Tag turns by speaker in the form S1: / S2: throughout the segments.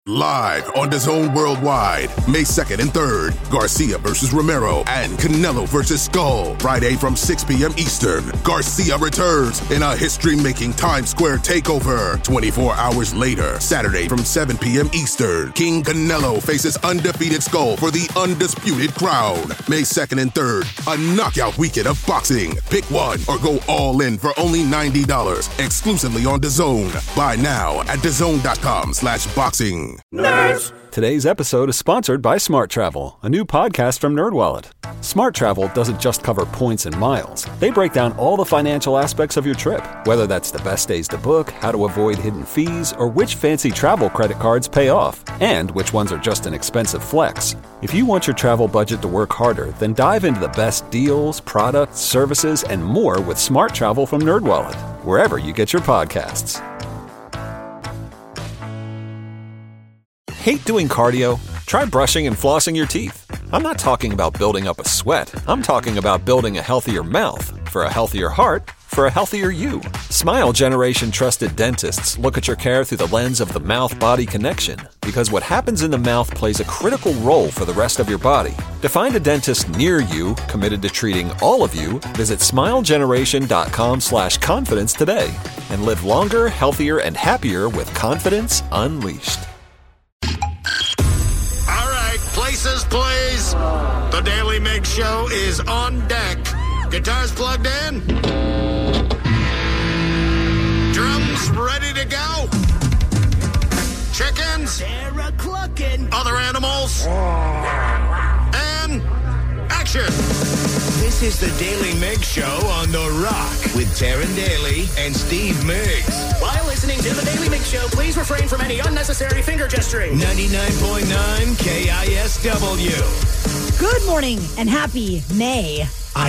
S1: Live on DAZN Worldwide, May 2nd and 3rd, Garcia versus Romero and Canelo versus Skull. Friday from 6 p.m. Eastern, Garcia returns in a history-making Times Square takeover. 24 hours later, Saturday from 7 p.m. Eastern, King Canelo faces undefeated Skull for the undisputed crown. May 2nd and 3rd, a knockout weekend of boxing. Pick one or go all in for only $90, exclusively on DAZN. Buy now at DAZN.com/boxing.
S2: Nerds!
S3: Today's episode is sponsored by Smart Travel, a new podcast from NerdWallet. Smart Travel doesn't just cover points and miles. They break down all the financial aspects of your trip, whether that's the best days to book, how to avoid hidden fees, or which fancy travel credit cards pay off, and which ones are just an expensive flex. If you want your travel budget to work harder, then dive into the best deals, products, services, and more with Smart Travel from NerdWallet, wherever you get your podcasts. Hate doing cardio? Try brushing and flossing your teeth. I'm not talking about building up a sweat. I'm talking about building a healthier mouth. For a healthier heart, for a healthier you. Smile Generation trusted dentists look at your care through the lens of the mouth-body connection, because what happens in the mouth plays a critical role for the rest of your body. To find a dentist near you committed to treating all of you, visit smilegeneration.com/confidence today and live longer, healthier, and happier with confidence unleashed.
S4: Places, please. The Daily Mig Show is on deck. Guitars plugged in. Drums ready to go. Chickens.
S5: They're a-clucking.
S4: Other animals. And action.
S5: This is the Daily Mig Show on The Rock with Taryn Daly and Steve Miggs.
S6: While listening to the Daily Mig Show, please refrain from any unnecessary finger gesturing.
S5: 99.9 KISW.
S7: Good morning and happy May.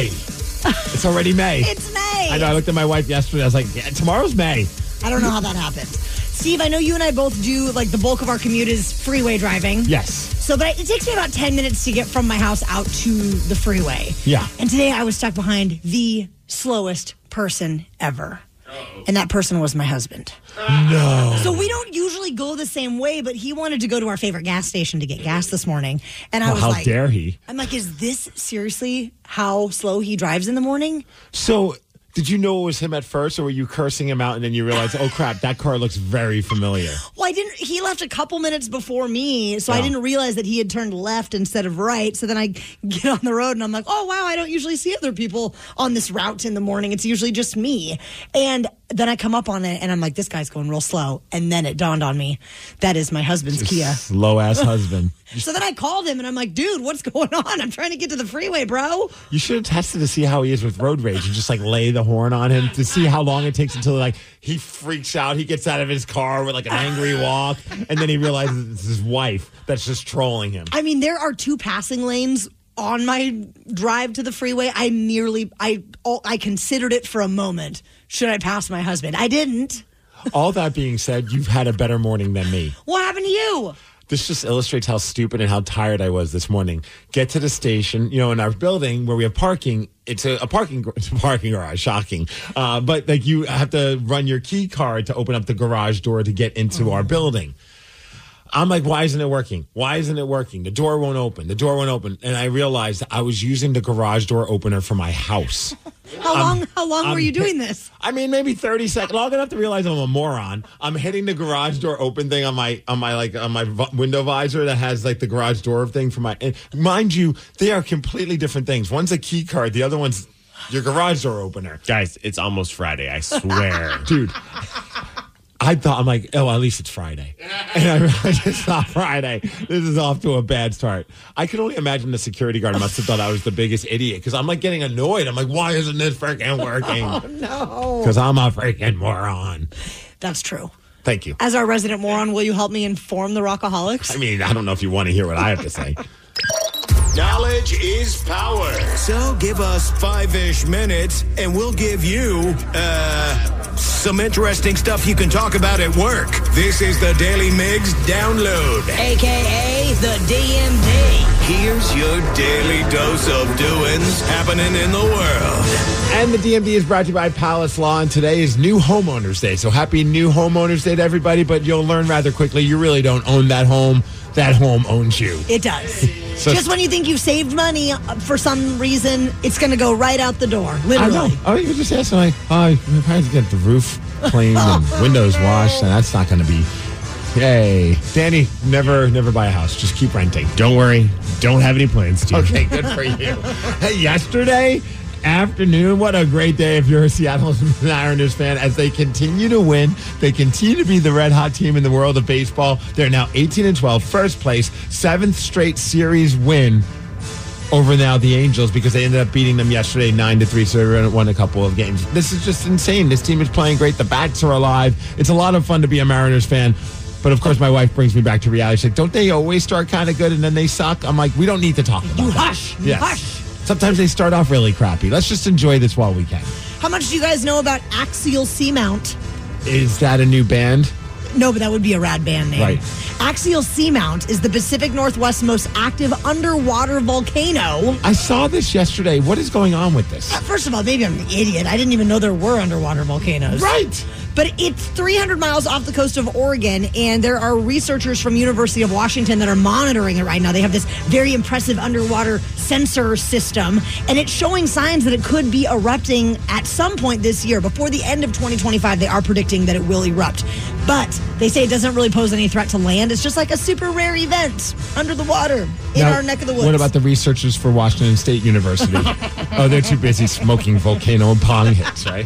S8: It's already May.
S7: It's May.
S8: I know. I looked at my wife yesterday. I was like, yeah, tomorrow's May.
S7: I don't know how that happened. Steve, I know you and I both do, like, the bulk of our commute is freeway driving.
S8: Yes.
S7: So, but it takes me about 10 minutes to get from my house out to the freeway.
S8: Yeah.
S7: And today I was stuck behind the slowest person ever. And that person was my husband.
S8: No.
S7: So we don't usually go the same way, but he wanted to go to our favorite gas station to get gas this morning. And I was like,
S8: how dare he?
S7: I'm like, is this seriously how slow he drives in the morning?
S8: So, did you know it was him at first, or were you cursing him out and then you realized, oh crap, that car looks very familiar?
S7: Well, I didn't. He left a couple minutes before me, so I didn't realize that he had turned left instead of right. So then I get on the road and I'm like, oh wow, I don't usually see other people on this route in the morning. It's usually just me. And then I come up on it and I'm like, this guy's going real slow. And then it dawned on me, that is my husband's Kia.
S8: Slow ass husband.
S7: So then I called him and I'm like, dude, what's going on? I'm trying to get to the freeway, bro.
S8: You should have tested to see how he is with road rage and just like lay the horn on him to see how long it takes until like he freaks out. He gets out of his car with like an angry walk and then he realizes it's his wife that's just trolling him.
S7: I mean, there are 2 passing lanes on my drive to the freeway. I considered it for a moment. Should I pass my husband? I didn't.
S8: All that being said, you've had a better morning than me.
S7: What happened to you?
S8: This just illustrates how stupid and how tired I was this morning. Get to the station, in our building where we have parking. It's a parking garage, shocking. But like you have to run your key card to open up the garage door to get into our building. I'm like, why isn't it working? Why isn't it working? The door won't open. And I realized I was using the garage door opener for my house.
S7: How long were you doing this?
S8: I mean, maybe 30 seconds. Long enough to realize I'm a moron. I'm hitting the garage door open thing on my window visor that has like the garage door thing for my. And mind you, they are completely different things. One's a key card. The other one's your garage door opener.
S2: Guys, it's almost Friday, I swear.
S8: Dude. I'm like, oh, at least it's Friday. And I realized it's not Friday. This is off to a bad start. I could only imagine the security guard must have thought I was the biggest idiot because I'm like getting annoyed. I'm like, why isn't this freaking working?
S7: Oh, no.
S8: Because I'm a freaking moron.
S7: That's true.
S8: Thank you.
S7: As our resident moron, will you help me inform the Rockaholics?
S8: I mean, I don't know if you want to hear what I have to say.
S4: Knowledge is power.
S5: So give us 5-ish minutes and we'll give you, tips, some interesting stuff you can talk about at work. This is the Daily Migs Download,
S7: AKA the DMD.
S5: Here's your daily dose of doings happening in the world.
S8: And the DMD is brought to you by Palace Law, and today is New Homeowners Day. So happy New Homeowners Day to everybody, but you'll learn rather quickly you really don't own that home. That home owns you.
S7: It does.
S8: So,
S7: just when you think you've saved money for some reason, it's going to go right out the door. Literally.
S8: I know. Oh, you just ask like, I have to get the roof cleaned and windows washed, and that's not going to be. Yay. Danny, never buy a house. Just keep renting.
S2: Don't worry. Don't have any plans, Steve.
S8: Okay, good for you. Hey, yesterday afternoon, what a great day if you're a Seattle Mariners fan as they continue to win. They continue to be the red hot team in the world of baseball. They're now 18-12, first place, 7th straight series win over now the Angels because they ended up beating them yesterday 9-3, so they won a couple of games. This is just insane. This team is playing great. The bats are alive. It's a lot of fun to be a Mariners fan. But, of course, my wife brings me back to reality. She's like, don't they always start kind of good and then they suck? I'm like, we don't need to talk about it.
S7: Hush.
S8: Yes.
S7: Hush.
S8: Sometimes they start off really crappy. Let's just enjoy this while we can.
S7: How much do you guys know about Axial Seamount?
S8: Is that a new band?
S7: No, but that would be a rad band name.
S8: Right.
S7: Axial Seamount is the Pacific Northwest's most active underwater volcano.
S8: I saw this yesterday. What is going on with this?
S7: First of all, maybe I'm an idiot. I didn't even know there were underwater volcanoes.
S8: Right.
S7: But it's 300 miles off the coast of Oregon, and there are researchers from University of Washington that are monitoring it right now. They have this very impressive underwater sensor system, and it's showing signs that it could be erupting at some point this year. Before the end of 2025, they are predicting that it will erupt. But they say it doesn't really pose any threat to land. It's just like a super rare event under the water in our neck of the woods.
S8: What about the researchers for Washington State University? Oh, they're too busy smoking volcano and pong hits, right?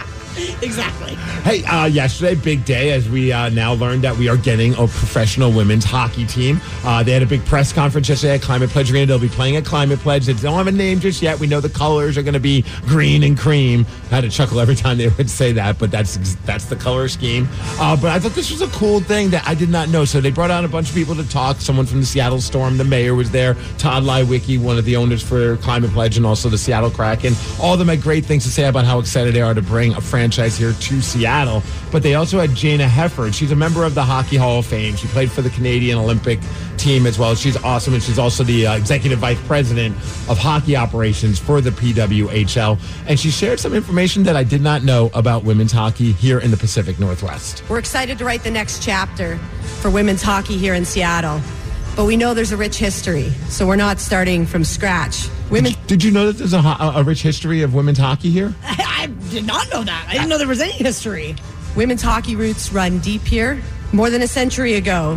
S7: Exactly.
S8: Hey, yesterday, big day, as we now learned that we are getting a professional women's hockey team. They had a big press conference yesterday at Climate Pledge Arena. They'll be playing at Climate Pledge. They don't have a name just yet. We know the colors are going to be green and cream. I had to chuckle every time they would say that, but that's the color scheme. But I thought this was a cool thing that I did not know. So they brought out a bunch of people to talk. Someone from the Seattle Storm, the mayor was there. Todd Leiweke, one of the owners for Climate Pledge, and also the Seattle Kraken. All of them had great things to say about how excited they are to bring a franchise here to Seattle. But they also had Jana Hefford. She's a member of the Hockey Hall of Fame. She played for the Canadian Olympic team as well. She's awesome, and she's also the executive vice president of hockey operations for the PWHL. And she shared some information that I did not know about women's hockey here in the Pacific Northwest.
S9: We're excited to write the next chapter for women's hockey here in Seattle. But we know there's a rich history, so we're not starting from scratch.
S8: Did you know that there's a rich history of women's hockey here?
S7: I did not know that. I didn't know there was any history.
S9: Women's hockey roots run deep here. More than a century ago,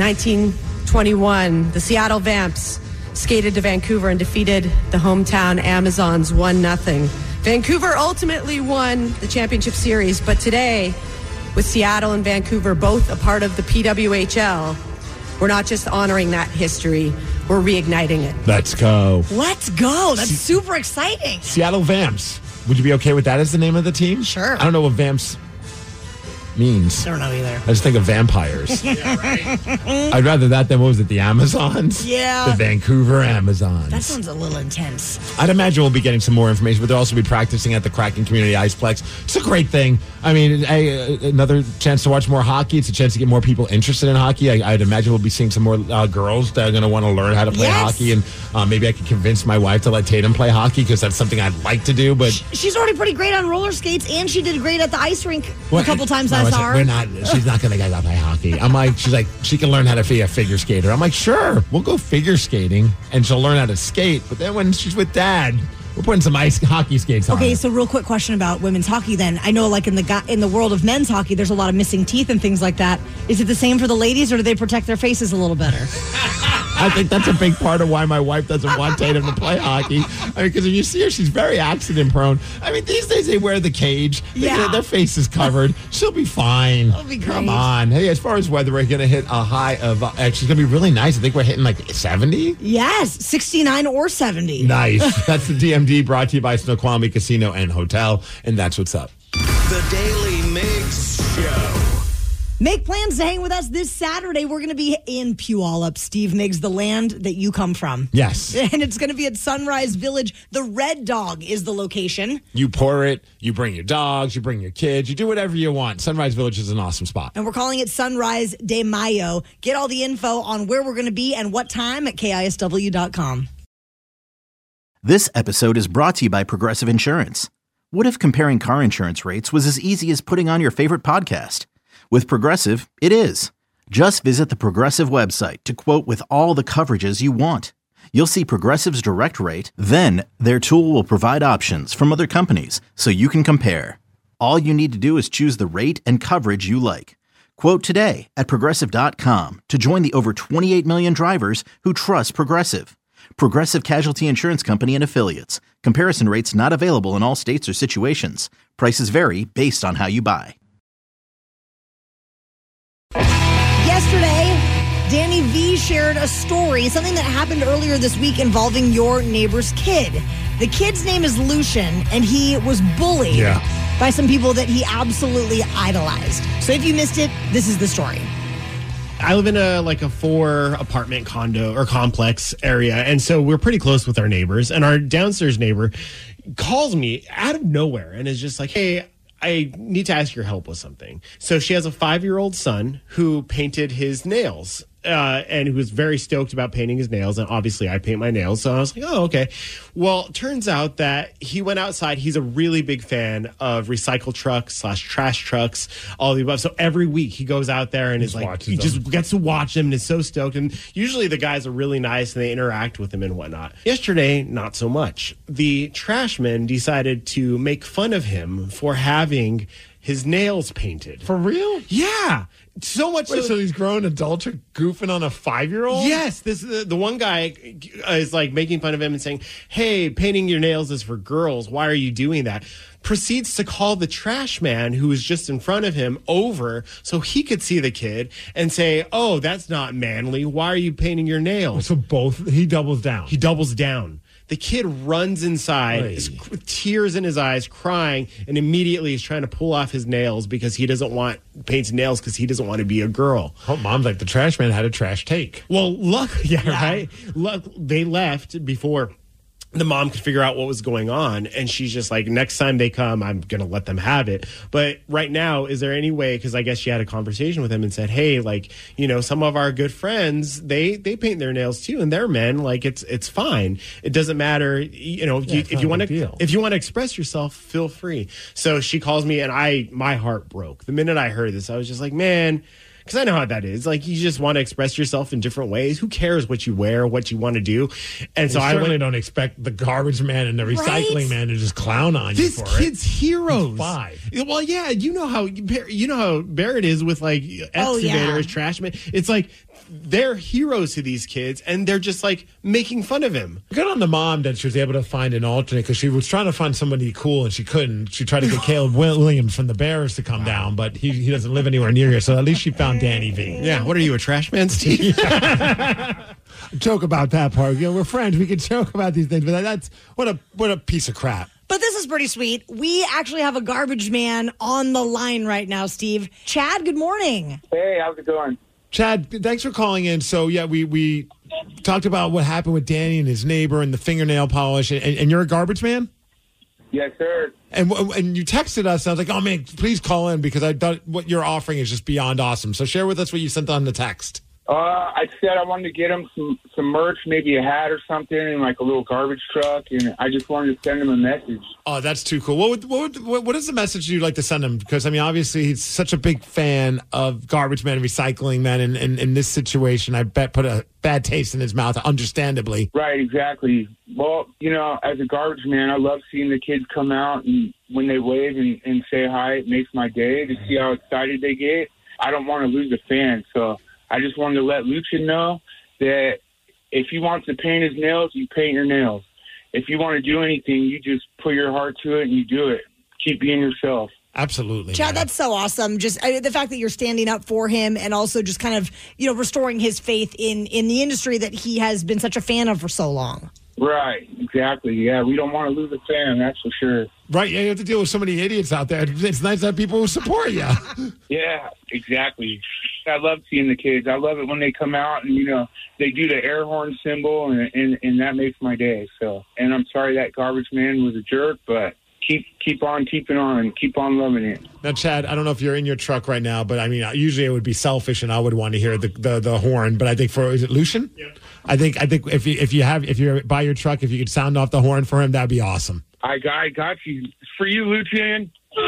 S9: 1921, the Seattle Vamps skated to Vancouver and defeated the hometown Amazons 1-0. Vancouver ultimately won the championship series, but today, with Seattle and Vancouver both a part of the PWHL, we're not just honoring that history, we're reigniting it.
S8: Let's go.
S7: Let's go. That's super exciting.
S8: Seattle Vamps. Would you be okay with that as the name of the team?
S7: Sure.
S8: I don't know what Vamps means.
S7: I don't know either.
S8: I just think of vampires.
S2: Yeah, right?
S8: I'd rather that than, what was it, the Amazons?
S7: Yeah.
S8: The Vancouver Amazons.
S7: That sounds a little intense.
S8: I'd imagine we'll be getting some more information, but they'll also be practicing at the Kraken Community Iceplex. It's a great thing. I mean, another chance to watch more hockey. It's a chance to get more people interested in hockey. I'd imagine we'll be seeing some more girls that are going to want to learn how to play hockey, and maybe I could convince my wife to let Tatum play hockey because that's something I'd like to do. But
S7: she's already pretty great on roller skates, and she did great at the ice rink a couple times I saw her.
S8: She's not going to get out play hockey. She's like, she can learn how to be a figure skater. I'm like, sure, we'll go figure skating, and she'll learn how to skate. But then when she's with Dad, we're putting some ice hockey skates on.
S7: Okay, so real quick question about women's hockey then. I know like in the world of men's hockey, there's a lot of missing teeth and things like that. Is it the same for the ladies, or do they protect their faces a little better?
S8: I think that's a big part of why my wife doesn't want Tatum to play hockey. I mean, because if you see her, she's very accident prone. I mean, these days they wear the cage. Their face is covered. She'll be fine.
S7: That'll be great.
S8: Come on. Hey, as far as weather, we're going to hit a high of, actually, going to be really nice. I think we're hitting like 70.
S7: Yes, 69 or 70.
S8: Nice. That's the DMD, brought to you by Snoqualmie Casino and Hotel. And that's what's up.
S5: The Daily Migs Show.
S7: Make plans to hang with us this Saturday. We're going to be in Puyallup, Steve Miggs, the land that you come from.
S8: Yes.
S7: And it's going to be at Sunrise Village. The Red Dog is the location.
S8: You pour it, you bring your dogs, you bring your kids, you do whatever you want. Sunrise Village is an awesome spot.
S7: And we're calling it Sunrise de Mayo. Get all the info on where we're going to be and what time at KISW.com.
S10: This episode is brought to you by Progressive Insurance. What if comparing car insurance rates was as easy as putting on your favorite podcast? With Progressive, it is. Just visit the Progressive website to quote with all the coverages you want. You'll see Progressive's direct rate, then their tool will provide options from other companies so you can compare. All you need to do is choose the rate and coverage you like. Quote today at Progressive.com to join the over 28 million drivers who trust Progressive. Progressive Casualty Insurance Company and Affiliates. Comparison rates not available in all states or situations. Prices vary based on how you buy.
S7: Yesterday, Danny V shared a story, something that happened earlier this week involving your neighbor's kid. The kid's name is Lucian, and he was bullied by some people that he absolutely idolized. So if you missed it, this is the story.
S2: I live in a 4-apartment condo or complex area, and so we're pretty close with our neighbors. And our downstairs neighbor calls me out of nowhere and is just like, "Hey, I need to ask your help with something." So she has a 5-year-old son who painted his nails. And who was very stoked about painting his nails. And obviously I paint my nails. So I was like, oh, okay. Well, it turns out that he went outside. He's a really big fan of recycle trucks / trash trucks, all the above. So every week he goes out there and is like, he just gets to watch them and is so stoked. And usually the guys are really nice and they interact with him and whatnot. Yesterday, not so much. The trashman decided to make fun of him for having his nails painted.
S8: For real?
S2: Yeah. So much
S8: so these grown adults are goofing on a 5-year-old?
S2: Yes. The one guy is like making fun of him and saying, "Hey, painting your nails is for girls. Why are you doing that?" Proceeds to call the trash man who was just in front of him over so he could see the kid and say, "Oh, that's not manly. Why are you painting your nails?"
S8: So he doubles down.
S2: He doubles down. The kid runs inside, with tears in his eyes, crying, and immediately is trying to pull off his nails because he doesn't want paints nails because he doesn't want to be a girl.
S8: Oh, mom's like, the trash man had a trash take.
S2: Well, right? They left before the mom could figure out what was going on, and she's just like, next time they come, I'm going to let them have it. But right now, is there any way, because I guess she had a conversation with him and said, hey, some of our good friends, they paint their nails too, and they're men, it's fine. It doesn't matter, if you want to express yourself, feel free. So she calls me, and my heart broke. The minute I heard this, I was just like, man, because I know how that is. You just want to express yourself in different ways. Who cares what you wear, what you want to do? And so I certainly
S8: don't expect the garbage man and the recycling man to just clown on you for it.
S2: This kid's heroes.
S8: He's 5.
S2: Well, yeah, you know how Barrett is with excavators, trash men. It's like they're heroes to these kids, and they're just making fun of him.
S8: Good on the mom that she was able to find an alternate because she was trying to find somebody cool and she couldn't. She tried to get Caleb Williams from the Bears to come down, but he doesn't live anywhere near here. So at least she found Danny V.
S2: Yeah, what are you, a trash man, Steve?
S8: Joke about that part. We're friends. We can joke about these things, but that's what a piece of crap.
S7: But this is pretty sweet. We actually have a garbage man on the line right now, Steve. Chad, good morning.
S11: Hey, how's it going?
S8: Chad, thanks for calling in. So, yeah, we talked about what happened with Danny and his neighbor and the fingernail polish, and you're a garbage man?
S11: Yes, sir.
S8: And you texted us, and I was like, oh, man, please call in because I thought what you're offering is just beyond awesome. So share with us what you sent on the text.
S11: I said I wanted to get him some merch, maybe a hat or something, and a little garbage truck, and I just wanted to send him a message.
S8: Oh, that's too cool. What is the message you'd like to send him? Because, obviously he's such a big fan of garbage men and recycling men, and in this situation, I bet put a bad taste in his mouth, understandably.
S11: Right, exactly. Well, as a garbage man, I love seeing the kids come out, and when they wave and say hi, it makes my day to see how excited they get. I don't want to lose a fan, so I just wanted to let Lucian know that if he wants to paint his nails, you paint your nails. If you want to do anything, you just put your heart to it and you do it. Keep being yourself.
S8: Absolutely.
S7: Chad, that's so awesome. Just the fact that you're standing up for him and also just kind of, restoring his faith in the industry that he has been such a fan of for so long.
S11: Right, exactly. Yeah, we don't want to lose a fan, that's for sure.
S8: Right, you have to deal with so many idiots out there. It's nice to have people who support you.
S11: Yeah, exactly. I love seeing the kids. I love it when they come out and, they do the air horn symbol, and that makes my day. So, and I'm sorry that garbage man was a jerk, but keep on keeping on, keep on loving it.
S8: Now, Chad, I don't know if you're in your truck right now, but I mean, usually it would be selfish, and I would want to hear the horn. But I think is it Lucian? Yeah. I think if you're by your truck, if you could sound off the horn for him, that'd be awesome.
S11: I got you. For you, Lucian.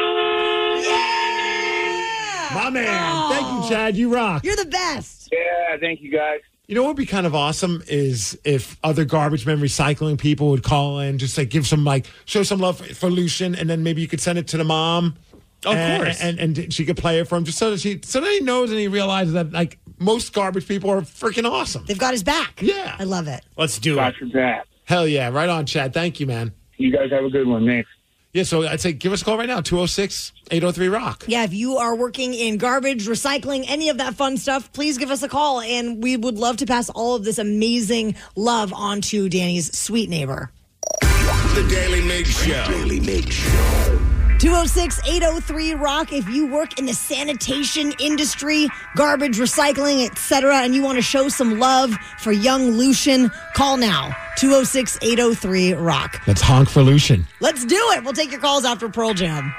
S7: Yeah!
S8: My man. Thank you, Chad. You rock.
S7: You're the best.
S11: Yeah, thank you, guys.
S8: You know what would be kind of awesome is if other garbage men recycling people would call in, just like give some show some love for Lucian, and then maybe you could send it to the mom.
S2: Of course.
S8: And she could play it for him just so that he knows and he realizes that most garbage people are freaking awesome.
S7: They've got his back.
S8: Yeah.
S7: I love it.
S2: Let's do
S11: Got
S2: it.
S11: your back.
S8: Hell yeah. Right on, Chad. Thank you, man.
S11: You guys have a good one. Thanks.
S8: Yeah, so I'd say give us a call right now, 206-803-ROCK.
S7: Yeah, if you are working in garbage, recycling, any of that fun stuff, please give us a call, and we would love to pass all of this amazing love on to Danny's sweet neighbor.
S5: The Daily Mig Show.
S7: 206-803-ROCK. If you work in the sanitation industry, garbage, recycling, etc., and you want to show some love for young Lucian, call now. 206-803-ROCK.
S8: Let's honk for Lucian.
S7: Let's do it. We'll take your calls after Pearl Jam.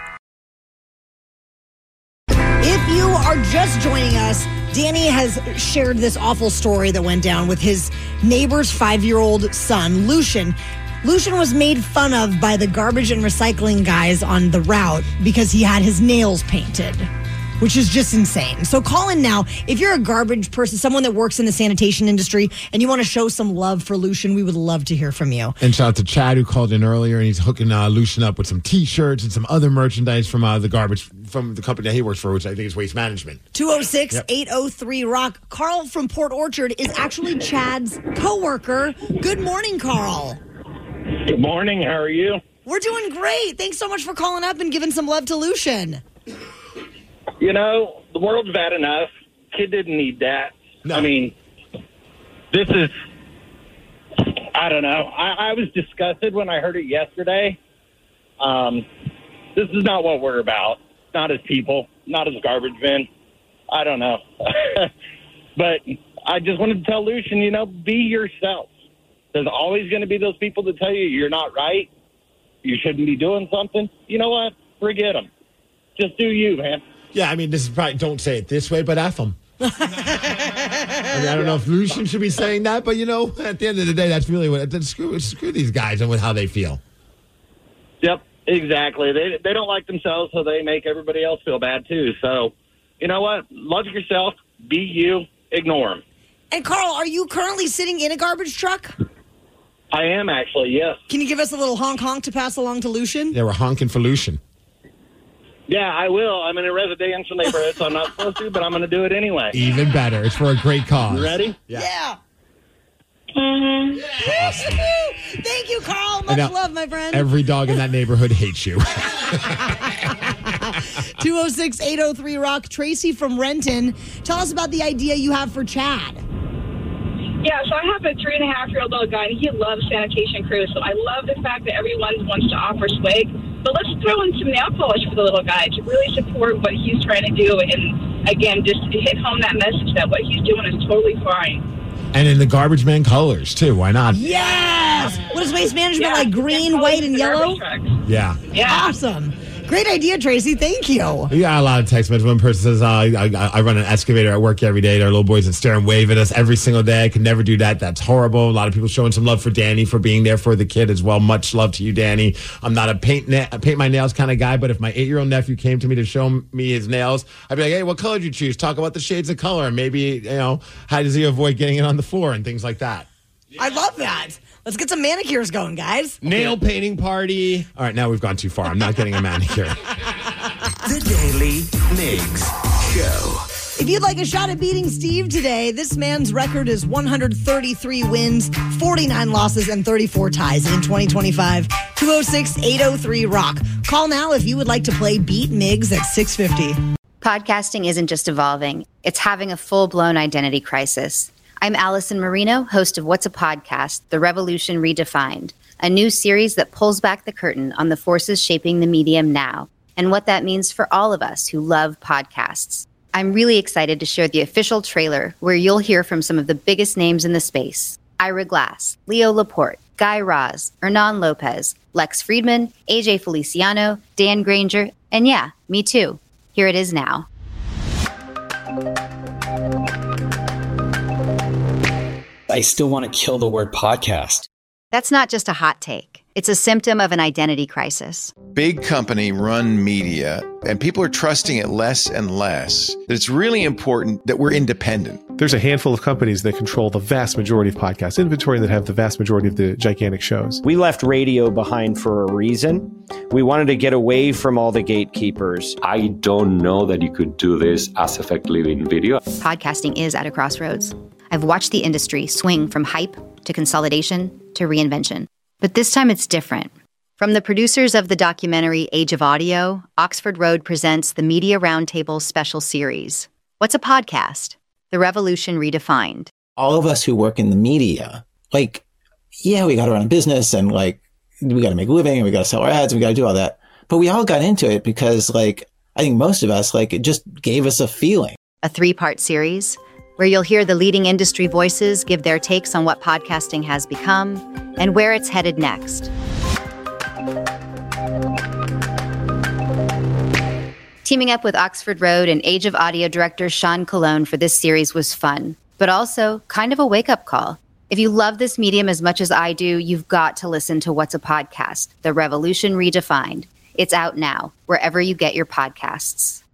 S7: If you are just joining us, Danny has shared this awful story that went down with his neighbor's 5-year-old son, Lucian. Lucian was made fun of by the garbage and recycling guys on the route because he had his nails painted, which is just insane. So call in now. If you're a garbage person, someone that works in the sanitation industry, and you want to show some love for Lucian, we would love to hear from you.
S8: And shout out to Chad, who called in earlier, and he's hooking Lucian up with some T-shirts and some other merchandise from the garbage, from the company that he works for, which I think is Waste Management.
S7: 206-803-ROCK. Carl from Port Orchard is actually Chad's coworker. Good morning, Carl.
S12: Good morning. How are you?
S7: We're doing great. Thanks so much for calling up and giving some love to Lucian.
S12: The world's bad enough. Kid didn't need that. No. I mean, this is, I don't know. I was disgusted when I heard it yesterday. This is not what we're about. Not as people, not as garbage men. I don't know. But I just wanted to tell Lucian, be yourself. There's always going to be those people that tell you you're not right. You shouldn't be doing something. You know what? Forget them. Just do you, man.
S8: Yeah, I mean, this is probably, don't say it this way, but F them. I don't know if Lucian should be saying that, but, at the end of the day, that's really what, screw these guys and with how they feel.
S12: Yep, exactly. They don't like themselves, so they make everybody else feel bad, too. So, you know what? Love yourself. Be you. Ignore them.
S7: And, Carl, are you currently sitting in a garbage truck?
S12: I am, actually, yes.
S7: Can you give us a little honk-honk to pass along to Lucian?
S8: Yeah, we're honking for Lucian.
S12: Yeah, I will. I'm in a residential neighborhood, so I'm not supposed to, but I'm going to do it anyway.
S8: Even better. It's for a great cause.
S12: You ready?
S7: Yeah.
S12: Mm-hmm.
S7: Awesome. Thank you, Carl. Much love, my friend.
S8: Every dog in that neighborhood hates you.
S7: 206-803-ROCK. Tracy from Renton. Tell us about the idea you have for Chad.
S13: Yeah, so I have a 3.5-year-old little guy, and he loves sanitation crews. So I love the fact that everyone wants to offer swag. But let's throw in some nail polish for the little guy to really support what he's trying to do. And, again, just hit home that message that what he's doing is totally fine.
S8: And in the garbage man colors, too. Why not?
S7: Yes! What is Waste Management, like green, white, and yellow?
S8: Yeah.
S7: Awesome. Great idea, Tracy. Thank you.
S8: We got a lot of text messages. One person says, I run an excavator at work every day. Our little boys that stare and wave at us every single day. I could never do that. That's horrible. A lot of people showing some love for Danny for being there for the kid as well. Much love to you, Danny. I'm not a paint my nails kind of guy, but if my 8-year-old nephew came to me to show me his nails, I'd be like, hey, what color did you choose? Talk about the shades of color. And maybe, how does he avoid getting it on the floor and things like that.
S7: I love that. Let's get some manicures going, guys.
S2: Nail painting party.
S8: All right, now we've gone too far. I'm not getting a manicure.
S5: The Daily Migs Show.
S7: If you'd like a shot at beating Steve today, this man's record is 133 wins, 49 losses, and 34 ties in 2025. 206-803-ROCK. Call now if you would like to play Beat Migs at 650.
S14: Podcasting isn't just evolving. It's having a full-blown identity crisis. I'm Allison Marino, host of What's a Podcast? The Revolution Redefined. a new series that pulls back the curtain on the forces shaping the medium now and what that means for all of us who love podcasts. I'm really excited to share the official trailer where you'll hear from some of the biggest names in the space. Ira Glass, Leo Laporte, Guy Raz, Hernan Lopez, Lex Friedman, AJ Feliciano, Dan Granger, and yeah, me too. Here it is now.
S15: I still want to kill the word podcast.
S14: That's not just a hot take. It's a symptom of an identity crisis.
S16: Big company run media, and people are trusting it less and less. It's really important that we're independent.
S17: There's a handful of companies that control the vast majority of podcast inventory and that have the vast majority of the gigantic shows.
S18: We left radio behind for a reason. We wanted to get away from all the gatekeepers.
S19: I don't know that you could do this as effectively in video.
S14: Podcasting is at a crossroads. I've watched the industry swing from hype to consolidation to reinvention. But this time it's different. From the producers of the documentary Age of Audio, Oxford Road presents the Media Roundtable special series. What's a podcast? The Revolution Redefined.
S15: All of us who work in the media, we got to run a business and we got to make a living and we got to sell our ads and we got to do all that. But we all got into it because I think most of us, it just gave us a feeling.
S14: A 3-part series where you'll hear the leading industry voices give their takes on what podcasting has become and where it's headed next. Teaming up with Oxford Road and Age of Audio director Sean Colon for this series was fun, but also kind of a wake-up call. If you love this medium as much as I do, you've got to listen to What's a Podcast? The Revolution Redefined. It's out now, wherever you get your podcasts.